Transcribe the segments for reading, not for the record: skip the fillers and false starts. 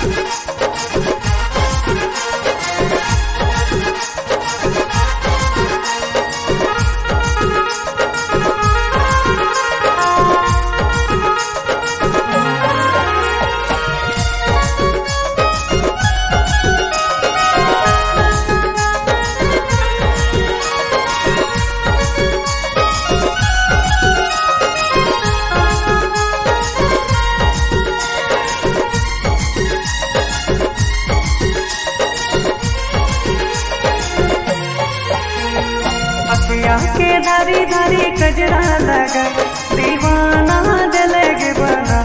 अखियाँ के धारी धारी कजरा लगा दीवाना दिलगे बना।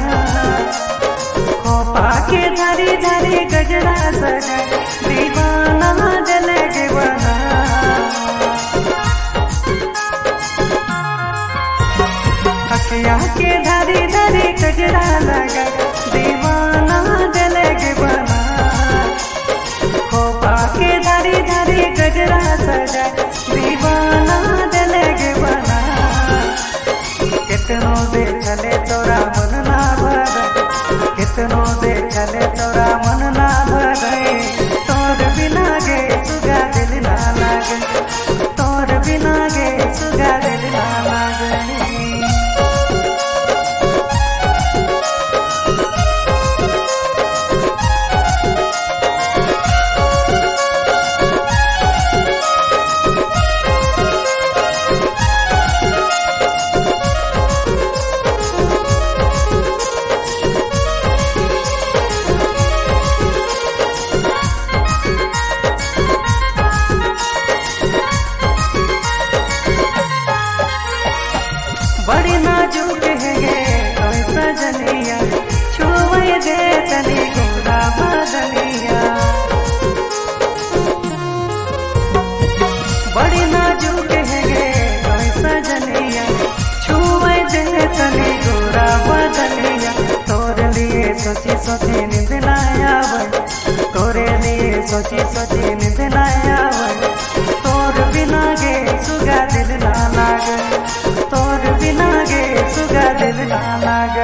खोपा के धारी धारी गजरा सजा दीवाना दिलगे बना। अखियाँ के धारी धारी कजरा लगा दीवाना दिलगे बना। खोपा के धारी धारी गजरा सजा दीवाना दिलगे बना। कितनो देखले तोरा मन ना भरे, कितनो देखले तोरा मन ना भरे। तोर बिना गे सुगा दिल ना लागे, तोर बिना गे सुगा दिल ना लागे। बड़ी नाजुक है गे कोई सजनिया, छुए दे तनी गोरा बदनिया। बड़ी नाजुक है गे कोई सजनिया, छुए दे तनी गोरा बदनिया। तोरे लिए सोची सोची नींद ना आवे, तोरे लिए सोची सोची नींद ना आवे। तोर बिना गे सुगा दिल ना लागे, तोर बिना गे सुगा दिल ना लागे।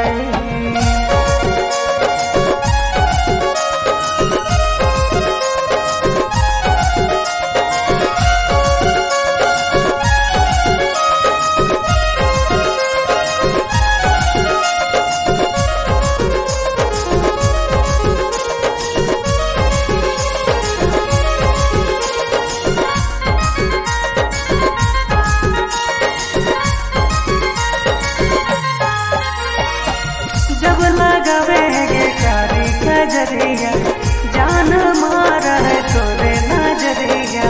जब लगावेंगे कारी कजरिया, जान मारा है तोरे नजरिया।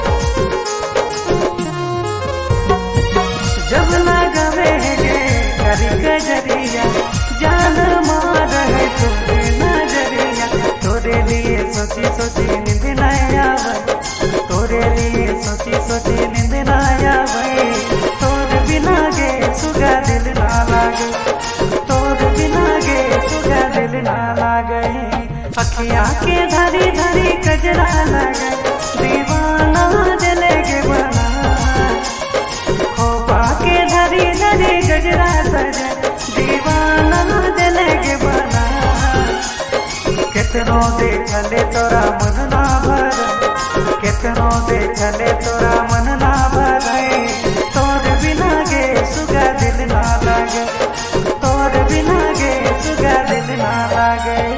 जब लगावेंगे कारी कजरिया, जान मारा है तोरे नजरिया। तोरे लिए सोची सोची नींद ना आवे, तोरे लिए सोची सोची नींद ना आवे। तोर बिना गे सुगा दिल ना लागे, तोर बिना गे सुगा दिल ना लागे। अखियाँ के धारी धारी कजरा लगा दीवाना दिलगे बना। खोपा के धारी धारी गजरा सजा दीवाना दिलगे बना। कितनो देखले तोरा मन ना भरे, कितनो देखले तोरा मन ना भरे। तोर बिना गे सुगा दिल ना लागे, तोर बिना गे सुगा दिल ना लागे।